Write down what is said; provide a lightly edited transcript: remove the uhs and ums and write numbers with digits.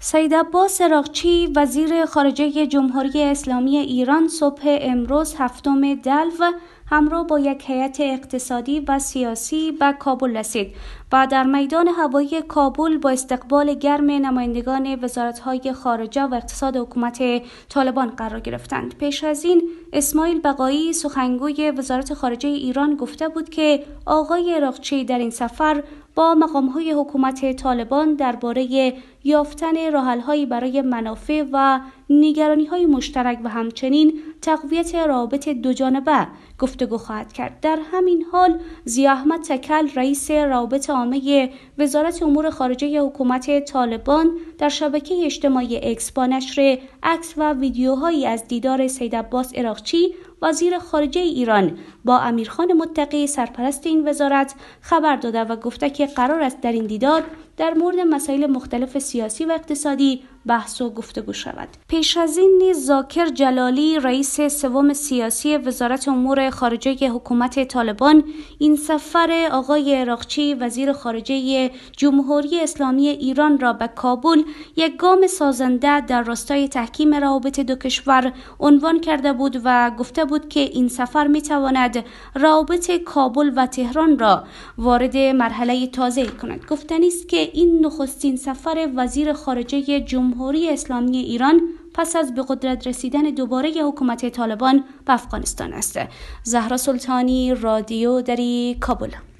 سید عباس عراقچی وزیر خارجه جمهوری اسلامی ایران صبح امروز 7 دلو همراه با یک هیئت اقتصادی و سیاسی به کابل رسید و در میدان هوایی کابل با استقبال گرم نمایندگان وزارت‌های خارجه و اقتصاد حکومت طالبان قرار گرفتند. پیش از این اسماعیل بقایی سخنگوی وزارت خارجه ایران گفته بود که آقای عراقچی در این سفر با مقام‌های حکومت طالبان درباره یافتن راه‌حل‌هایی برای منافع و نگرانی‌های مشترک و همچنین تقویت روابط دوجانبه گفتگو خواهد کرد. در همین حال ضیاء احمد تکل رئیس روابط عامه وزارت امور خارجه حکومت طالبان در شبکه اجتماعی اکس با نشر عکس و ویدیوهایی از دیدار سید عباس عراقچی وزیر خارجه ایران با امیرخان متقی سرپرست این وزارت خبر داده و گفته که قرار است در این دیدار در مورد مسائل مختلف سیاسی و اقتصادی بحث و گفتگو شود. پیش از این نیز ذاکر جلالی رئیس سوم سیاسی وزارت امور خارجه حکومت طالبان این سفر آقای عراقچی وزیر خارجه جمهوری اسلامی ایران را به کابل یک گام سازنده در راستای تحکیم روابط دو کشور عنوان کرده بود و گفته بود که این سفر میتواند روابط کابل و تهران را وارد مرحله تازه کند. گفتنی است که این نخستین سفر وزیر خارجه جمهوری اسلامی ایران پس از به قدرت رسیدن دوباره حکومت طالبان به افغانستان است. زهرا سلطانی، رادیو دری، کابل.